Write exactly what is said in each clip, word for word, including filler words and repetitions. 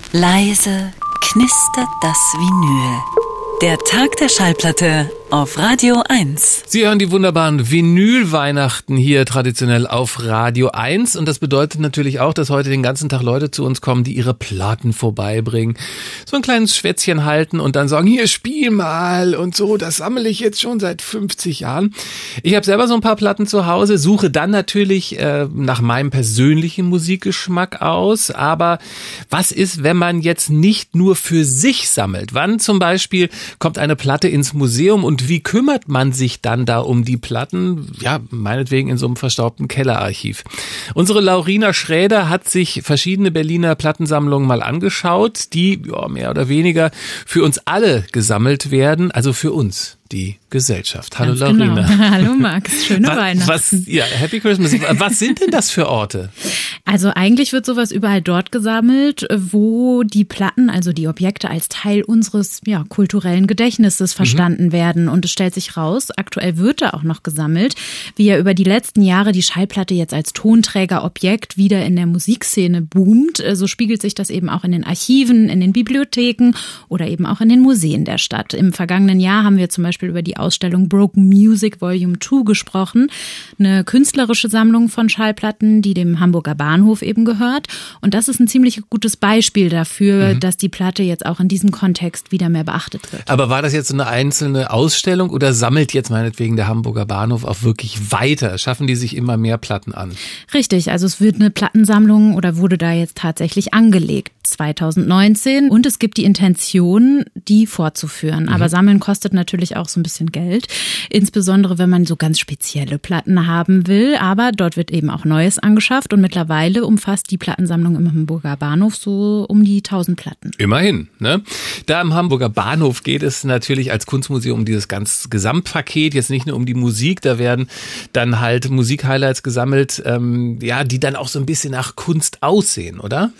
Leise knistert das Vinyl. Der Tag der Schallplatte auf Radio eins. Sie hören die wunderbaren Vinyl-Weihnachten hier traditionell auf Radio eins. Und das bedeutet natürlich auch, dass heute den ganzen Tag Leute zu uns kommen, die ihre Platten vorbeibringen. So ein kleines Schwätzchen halten und dann sagen, hier, spiel mal und so. Das sammle ich jetzt schon seit fünfzig Jahren. Ich habe selber so ein paar Platten zu Hause, suche dann natürlich äh, nach meinem persönlichen Musikgeschmack aus. Aber was ist, wenn man jetzt nicht nur für sich sammelt? Wann zum Beispiel kommt eine Platte ins Museum und wie kümmert man sich dann da um die Platten? Ja, meinetwegen in so einem verstaubten Kellerarchiv. Unsere Laurina Schräder hat sich verschiedene Berliner Plattensammlungen mal angeschaut, die ja, mehr oder weniger für uns alle gesammelt werden, also für uns, die Gesellschaft. Hallo Ganz Laurina. Genau. Hallo Max, schöne was, Weihnachten. Was, ja, Happy Christmas. Was sind denn das für Orte? Also eigentlich wird sowas überall dort gesammelt, wo die Platten, also die Objekte als Teil unseres ja, kulturellen Gedächtnisses verstanden mhm. werden. Und es stellt sich raus, aktuell wird da auch noch gesammelt, wie ja über die letzten Jahre die Schallplatte jetzt als Tonträgerobjekt wieder in der Musikszene boomt. So spiegelt sich das eben auch in den Archiven, in den Bibliotheken oder eben auch in den Museen der Stadt. Im vergangenen Jahr haben wir zum Beispiel über die Ausstellung Broken Music Volume zwei gesprochen, eine künstlerische Sammlung von Schallplatten, die dem Hamburger Bahnhof eben gehört. Und das ist ein ziemlich gutes Beispiel dafür, mhm. dass die Platte jetzt auch in diesem Kontext wieder mehr beachtet wird. Aber war das jetzt eine einzelne Ausstellung oder sammelt jetzt meinetwegen der Hamburger Bahnhof auch wirklich weiter? Schaffen die sich immer mehr Platten an? Richtig, also es wird eine Plattensammlung oder wurde da jetzt tatsächlich angelegt zwanzig neunzehn und es gibt die Intention, die fortzuführen. Mhm. Aber Sammeln kostet natürlich auch so ein bisschen Geld, insbesondere wenn man so ganz spezielle Platten haben will. Aber dort wird eben auch Neues angeschafft und mittlerweile umfasst die Plattensammlung im Hamburger Bahnhof so um die tausend Platten. Immerhin, ne? Da im Hamburger Bahnhof geht es natürlich als Kunstmuseum um dieses ganze Gesamtpaket, jetzt nicht nur um die Musik, da werden dann halt Musikhighlights gesammelt, ähm, ja, die dann auch so ein bisschen nach Kunst aussehen, oder?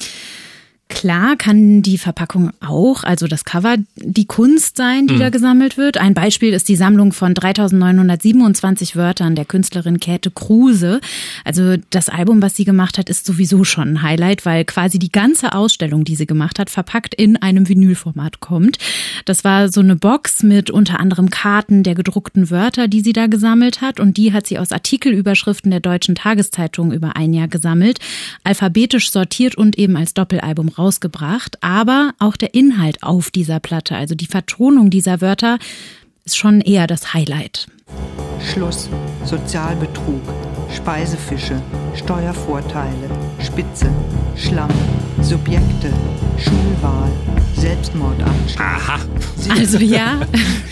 Klar kann die Verpackung auch, also das Cover, die Kunst sein, die mhm. da gesammelt wird. Ein Beispiel ist die Sammlung von dreitausendneunhundertsiebenundzwanzig Wörtern der Künstlerin Käthe Kruse. Also das Album, was sie gemacht hat, ist sowieso schon ein Highlight, weil quasi die ganze Ausstellung, die sie gemacht hat, verpackt in einem Vinylformat kommt. Das war so eine Box mit unter anderem Karten der gedruckten Wörter, die sie da gesammelt hat. Und die hat sie aus Artikelüberschriften der Deutschen Tageszeitung über ein Jahr gesammelt, alphabetisch sortiert und eben als Doppelalbum rausgebracht, aber auch der Inhalt auf dieser Platte, also die Vertonung dieser Wörter, ist schon eher das Highlight. Schluss, Sozialbetrug, Speisefische, Steuervorteile, Spitze, Schlamm, Subjekte, Schulwahl, Selbstmordanschlag. Aha. Also ja,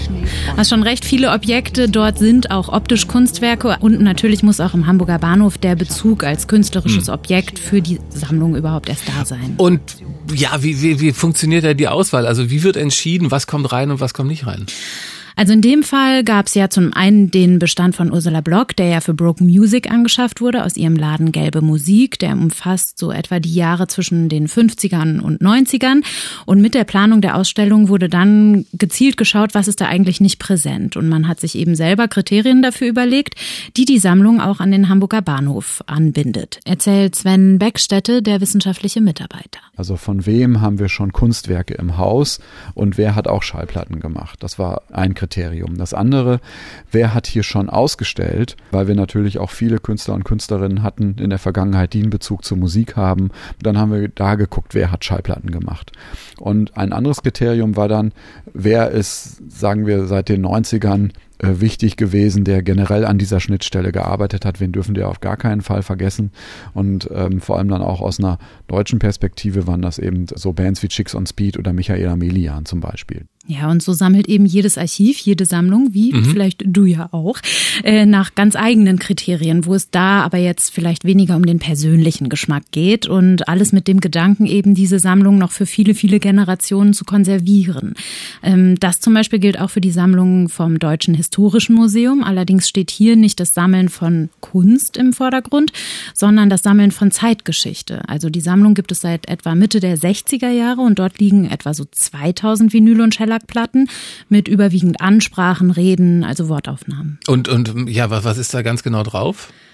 hast schon recht, viele Objekte dort sind auch optisch Kunstwerke und natürlich muss auch im Hamburger Bahnhof der Bezug als künstlerisches Objekt für die Sammlung überhaupt erst da sein. Und ja, wie, wie, wie funktioniert da die Auswahl? Also wie wird entschieden, was kommt rein und was kommt nicht rein? Also in dem Fall gab es ja zum einen den Bestand von Ursula Block, der ja für Broken Music angeschafft wurde, aus ihrem Laden Gelbe Musik. Der umfasst so etwa die Jahre zwischen den fünfzigern und neunzigern. Und mit der Planung der Ausstellung wurde dann gezielt geschaut, was ist da eigentlich nicht präsent. Und man hat sich eben selber Kriterien dafür überlegt, die die Sammlung auch an den Hamburger Bahnhof anbindet. Erzählt Sven Beckstätte, der wissenschaftliche Mitarbeiter. Also von wem haben wir schon Kunstwerke im Haus und wer hat auch Schallplatten gemacht? Das war ein Kriterium. Das andere, wer hat hier schon ausgestellt, weil wir natürlich auch viele Künstler und Künstlerinnen hatten in der Vergangenheit, die einen Bezug zur Musik haben. Dann haben wir da geguckt, wer hat Schallplatten gemacht. Und ein anderes Kriterium war dann, wer ist, sagen wir, seit den neunzigern äh, wichtig gewesen, der generell an dieser Schnittstelle gearbeitet hat. Wen dürfen wir auf gar keinen Fall vergessen. Und ähm, vor allem dann auch aus einer deutschen Perspektive waren das eben so Bands wie Chicks on Speed oder Michaela Melian zum Beispiel. Ja, und so sammelt eben jedes Archiv, jede Sammlung, wie mhm. vielleicht du ja auch, äh, nach ganz eigenen Kriterien, wo es da aber jetzt vielleicht weniger um den persönlichen Geschmack geht und alles mit dem Gedanken eben, diese Sammlung noch für viele, viele Generationen zu konservieren. Ähm, das zum Beispiel gilt auch für die Sammlung vom Deutschen Historischen Museum. Allerdings steht hier nicht das Sammeln von Kunst im Vordergrund, sondern das Sammeln von Zeitgeschichte. Also die Sammlung gibt es seit etwa Mitte der sechziger Jahre und dort liegen etwa so zweitausend Vinyl- und Shellac Platten mit überwiegend Ansprachen, Reden, also Wortaufnahmen. Und, und ja, was, was ist da ganz genau drauf?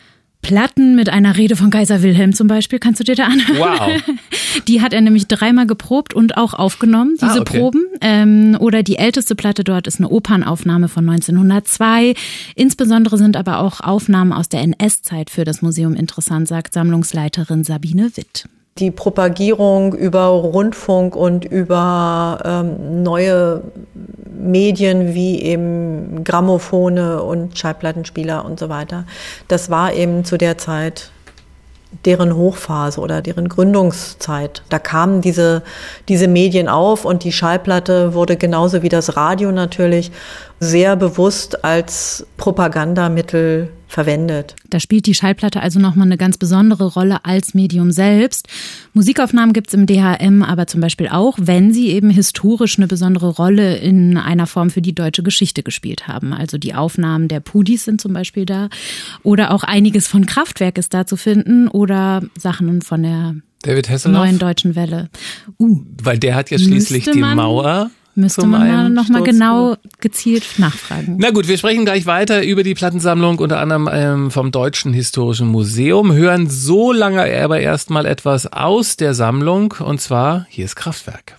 Platten mit einer Rede von Kaiser Wilhelm zum Beispiel, kannst du dir da anhören? Wow. Die hat er nämlich dreimal geprobt und auch aufgenommen, diese ah, okay. Proben. Ähm, oder die älteste Platte dort ist eine Opernaufnahme von neunzehnhundertzwei. Insbesondere sind aber auch Aufnahmen aus der N S-Zeit für das Museum interessant, sagt Sammlungsleiterin Sabine Witt. Die Propagierung über Rundfunk und über ähm, neue Medien wie eben Grammophone und Schallplattenspieler und so weiter, das war eben zu der Zeit deren Hochphase oder deren Gründungszeit. Da kamen diese, diese Medien auf und die Schallplatte wurde genauso wie das Radio natürlich sehr bewusst als Propagandamittel verwendet. Da spielt die Schallplatte also nochmal eine ganz besondere Rolle als Medium selbst. Musikaufnahmen gibt es im D H M aber zum Beispiel auch, wenn sie eben historisch eine besondere Rolle in einer Form für die deutsche Geschichte gespielt haben. Also die Aufnahmen der Pudis sind zum Beispiel da oder auch einiges von Kraftwerk ist da zu finden oder Sachen von der David Hasselhoff? Neuen Deutschen Welle. Uh, Weil der hat ja schließlich die Mauer. Müsste man mal nochmal genau gezielt nachfragen. Na gut, wir sprechen gleich weiter über die Plattensammlung, unter anderem ähm, vom Deutschen Historischen Museum, hören so lange aber erstmal etwas aus der Sammlung, und zwar, hier ist Kraftwerk.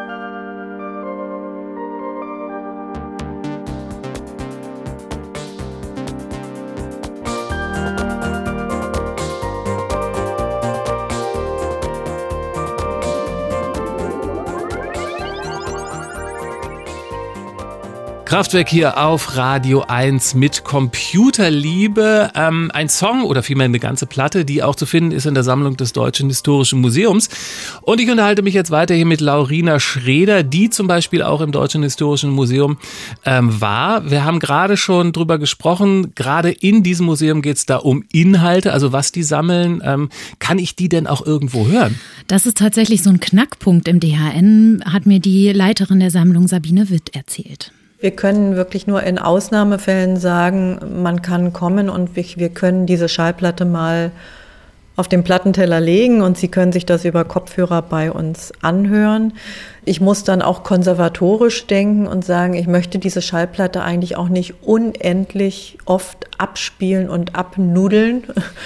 Kraftwerk hier auf Radio eins mit Computerliebe. Ähm, ein Song oder vielmehr eine ganze Platte, die auch zu finden ist in der Sammlung des Deutschen Historischen Museums. Und ich unterhalte mich jetzt weiter hier mit Laurina Schreder, die zum Beispiel auch im Deutschen Historischen Museum ähm, war. Wir haben gerade schon drüber gesprochen, gerade in diesem Museum geht es da um Inhalte, also was die sammeln. Ähm, kann ich die denn auch irgendwo hören? Das ist tatsächlich so ein Knackpunkt im D H N, hat mir die Leiterin der Sammlung Sabine Witt erzählt. Wir können wirklich nur in Ausnahmefällen sagen, man kann kommen und wir können diese Schallplatte mal auf den Plattenteller legen und Sie können sich das über Kopfhörer bei uns anhören. Ich muss dann auch konservatorisch denken und sagen, ich möchte diese Schallplatte eigentlich auch nicht unendlich oft abspielen und abnudeln.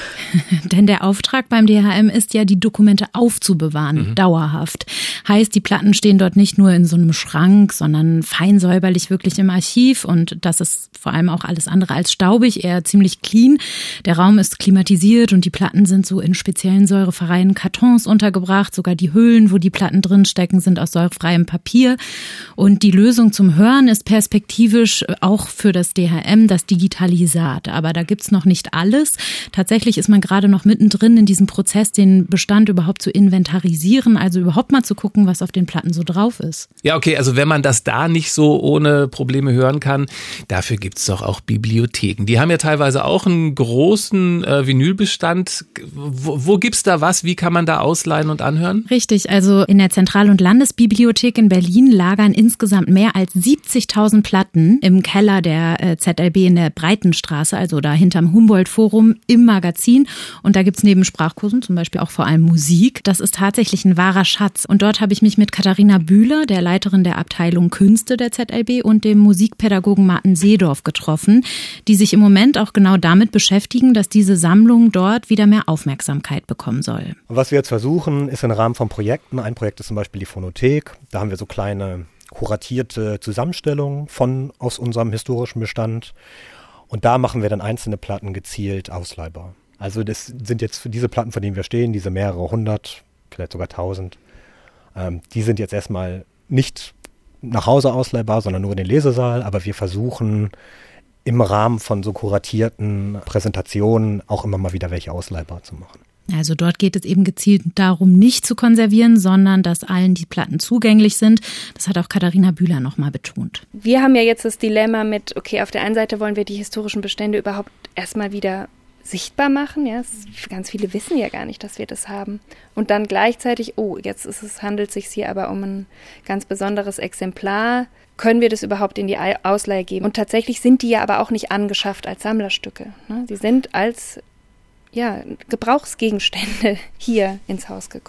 Denn der Auftrag beim D H M ist ja, die Dokumente aufzubewahren, mhm. dauerhaft. Heißt, die Platten stehen dort nicht nur in so einem Schrank, sondern fein säuberlich wirklich im Archiv. Und das ist vor allem auch alles andere als staubig, eher ziemlich clean. Der Raum ist klimatisiert und die Platten sind so in speziellen säurefreien Kartons untergebracht. Sogar die Hüllen, wo die Platten drin stecken, sind aus säurefreiem Papier. Und die Lösung zum Hören ist perspektivisch auch für das D H M das Digitalisat. Aber da gibt's noch nicht alles. Tatsächlich ist man gerade noch mittendrin in diesem Prozess, den Bestand überhaupt zu inventarisieren, also überhaupt mal zu gucken, was auf den Platten so drauf ist. Ja, okay, also wenn man das da nicht so ohne Probleme hören kann, dafür gibt's doch auch Bibliotheken. Die haben ja teilweise auch einen großen äh, Vinylbestand. Wo, wo gibt's da was? Wie kann man da ausleihen und anhören? Richtig, also in der Zentral- und Landesbibliothek in Berlin lagern insgesamt mehr als siebzigtausend Platten im Keller der äh, Z L B in der Breitenstraße, also da hinterm Humboldt-Forum im Magazin. Und da gibt's neben Sprachkursen zum Beispiel auch vor allem Musik. Das ist tatsächlich ein wahrer Schatz. Und dort habe ich mich mit Katharina Bühler, der Leiterin der Abteilung Künste der Z L B, und dem Musikpädagogen Martin Seedorf getroffen, die sich im Moment auch genau damit beschäftigen, dass diese Sammlung dort wieder mehr Aufmerksamkeit bekommen soll. Und was wir jetzt versuchen, ist im Rahmen von Projekten. Ein Projekt ist zum Beispiel die Phonothek. Da haben wir so kleine kuratierte Zusammenstellungen von aus unserem historischen Bestand. Und da machen wir dann einzelne Platten gezielt ausleihbar. Also das sind jetzt für diese Platten, vor denen wir stehen, diese mehrere hundert, vielleicht sogar tausend, ähm, die sind jetzt erstmal nicht nach Hause ausleihbar, sondern nur in den Lesesaal. Aber wir versuchen im Rahmen von so kuratierten Präsentationen auch immer mal wieder welche ausleihbar zu machen. Also dort geht es eben gezielt darum, nicht zu konservieren, sondern dass allen die Platten zugänglich sind. Das hat auch Katharina Bühler nochmal betont. Wir haben ja jetzt das Dilemma mit, okay, auf der einen Seite wollen wir die historischen Bestände überhaupt erstmal wieder sichtbar machen. Ja, ganz viele wissen ja gar nicht, dass wir das haben. Und dann gleichzeitig, oh, jetzt ist es, handelt es sich hier aber um ein ganz besonderes Exemplar. Können wir das überhaupt in die Ausleihe geben? Und tatsächlich sind die ja aber auch nicht angeschafft als Sammlerstücke. Ne? Sie sind als ja, Gebrauchsgegenstände hier ins Haus gekommen.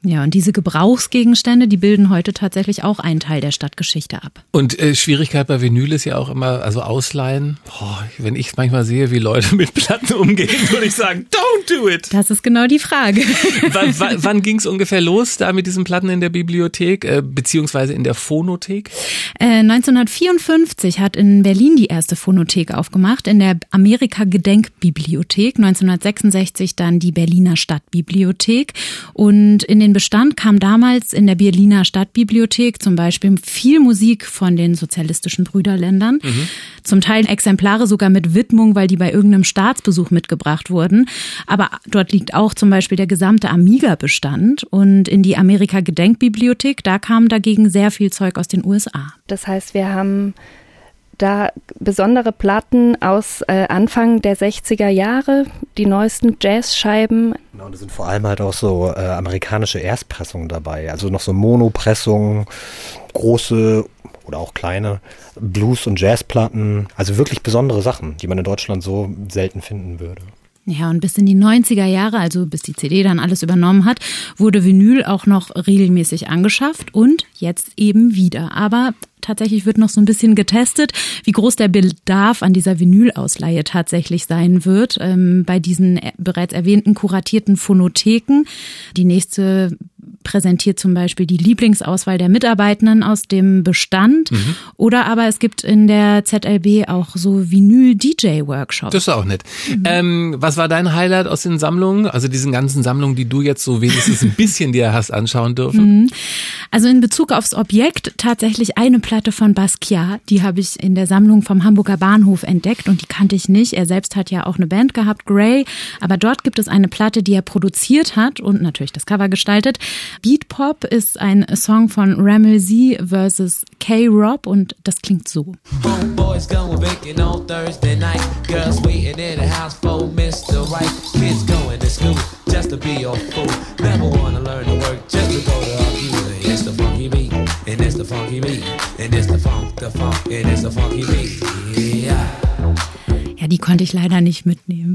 Ja, und diese Gebrauchsgegenstände, die bilden heute tatsächlich auch einen Teil der Stadtgeschichte ab. Und äh, Schwierigkeit bei Vinyl ist ja auch immer, also ausleihen. Boah, wenn ich manchmal sehe, wie Leute mit Platten umgehen, würde ich sagen, don't do it. Das ist genau die Frage. W- w- wann ging es ungefähr los da mit diesen Platten in der Bibliothek, äh, beziehungsweise in der Phonothek? Äh, neunzehnhundertvierundfünfzig hat in Berlin die erste Phonothek aufgemacht, in der Amerika-Gedenkbibliothek. neunzehnhundertsechsundsechzig dann die Berliner Stadtbibliothek. Und in den Bestand kam damals in der Berliner Stadtbibliothek zum Beispiel viel Musik von den sozialistischen Brüderländern. Mhm. Zum Teil Exemplare sogar mit Widmung, weil die bei irgendeinem Staatsbesuch mitgebracht wurden. Aber dort liegt auch zum Beispiel der gesamte Amiga-Bestand. Und in die Amerika-Gedenkbibliothek, da kam dagegen sehr viel Zeug aus den U S A. Das heißt, wir haben da besondere Platten aus äh, Anfang der sechziger Jahre, die neuesten Jazzscheiben. Genau, da sind vor allem halt auch so äh, amerikanische Erstpressungen dabei, also noch so Monopressungen, große oder auch kleine Blues- und Jazzplatten, also wirklich besondere Sachen, die man in Deutschland so selten finden würde. Ja, und bis in die neunziger Jahre, also bis die C D dann alles übernommen hat, wurde Vinyl auch noch regelmäßig angeschafft und jetzt eben wieder. Aber tatsächlich wird noch so ein bisschen getestet, wie groß der Bedarf an dieser Vinylausleihe tatsächlich sein wird. Ähm, bei diesen bereits erwähnten kuratierten Phonotheken. Die nächste präsentiert zum Beispiel die Lieblingsauswahl der Mitarbeitenden aus dem Bestand. Mhm. Oder aber es gibt in der Z L B auch so Vinyl-D J-Workshops. Das ist auch nett. Mhm. Ähm, was war dein Highlight aus den Sammlungen? Also diesen ganzen Sammlungen, die du jetzt so wenigstens ein bisschen dir hast anschauen dürfen? Mhm. Also in Bezug aufs Objekt tatsächlich eine Platte von Basquiat. Die habe ich in der Sammlung vom Hamburger Bahnhof entdeckt und die kannte ich nicht. Er selbst hat ja auch eine Band gehabt, Grey. Aber dort gibt es eine Platte, die er produziert hat und natürlich das Cover gestaltet. Beat Pop ist ein Song von Ramilzy versus K-Rob und das klingt so. Homeboys going baking on Thursday night. Girls waiting in the house for Mister Right. Kids going to school just to be a fool. Never wanna learn to work just to go to our view. It's the funky beat, and it's the funky beat, and it's the funk, the funk, and it's the funky beat. Yeah. Ja, die konnte ich leider nicht mitnehmen.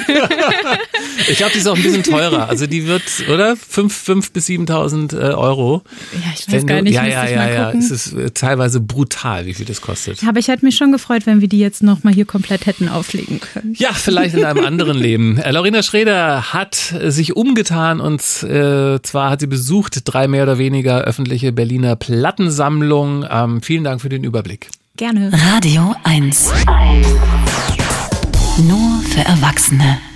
Ich glaube, die ist auch ein bisschen teurer. Also die wird, oder? Fünf, fünf bis siebentausend äh, Euro. Ja, ich weiß wenn gar nicht, du, ja, müsste ja, ich ja, mal ja. gucken. Es ist äh, teilweise brutal, wie viel das kostet. Aber ich hätte mich schon gefreut, wenn wir die jetzt noch mal hier komplett hätten auflegen können. Ja, vielleicht in einem anderen Leben. Äh, Lorena Schroeder hat äh, sich umgetan und äh, zwar hat sie besucht drei mehr oder weniger öffentliche Berliner Plattensammlungen. Ähm, vielen Dank für den Überblick. Gerne. Radio eins. Nur für Erwachsene.